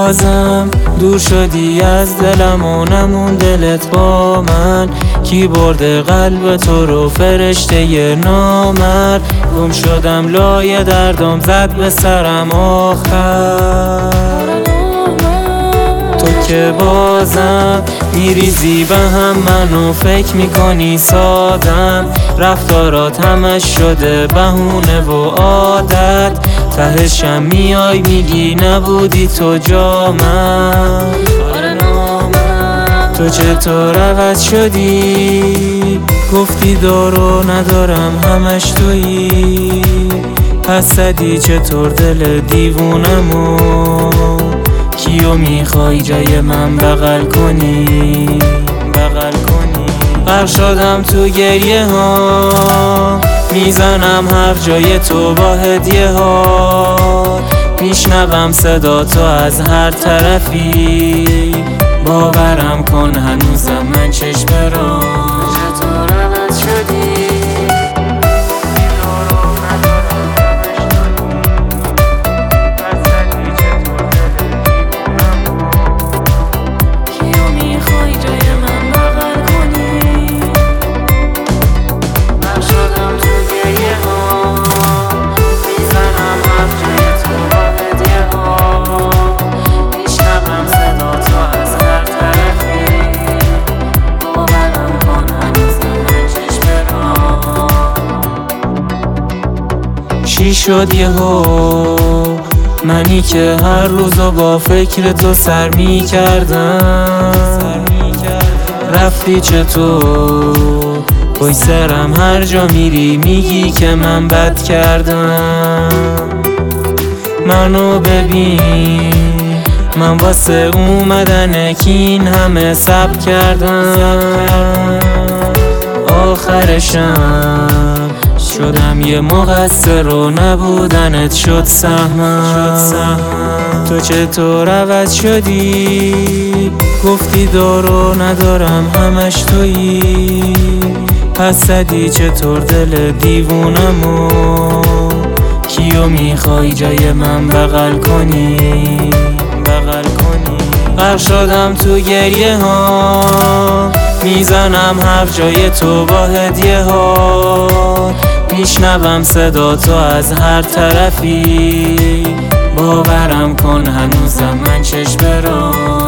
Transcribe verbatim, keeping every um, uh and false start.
بازم دور شدی از دلم و نمون دلت با من. کی برده قلب تو رو فرشته نامرد؟ گم شدم لای دردم زد به سرم آخر. تو که بازم میریزی به هم منو فکر میکنی سادم. رفتارات همش شده بهونه و عادت. تهشم میای میگی نبودی تو جا من. تو چطور عوض شدی؟ گفتی دارو ندارم همش تویی. پس زدی چطور دل دیوونمو؟ کیو میخوای جای من بغل کنی؟ بغل کنی. غرق شدم تو گریه ها، میزنم هر جای تو با هدیه ها. میشنوم صدا تو از هر طرفی. باورم کن هنوزم من چشم را. چطور عوض شدی؟ چی شد یهو منی که هر روزو با فکر تو سر می کردم؟ رفتی چطور پای سرم هر جا میری میگی که من بد کردم. منو ببین من واسه اومدن کین همه صبر کردم. آخرشم شدم یه مقصر و نبودنت شد سهمم. تو چطور عوض شدی؟ گفتی دارو ندارم همش تویی. پس زدی چطور دل دیوونمو؟ کیو میخوای جای من بغل کنی؟ بغل کنی. غرق شدم تو گریه ها، میزنم هر جای تو با هدیه ها. میشنوم صدا تو از هر طرفی. باورم کن هنوزم من چشم را.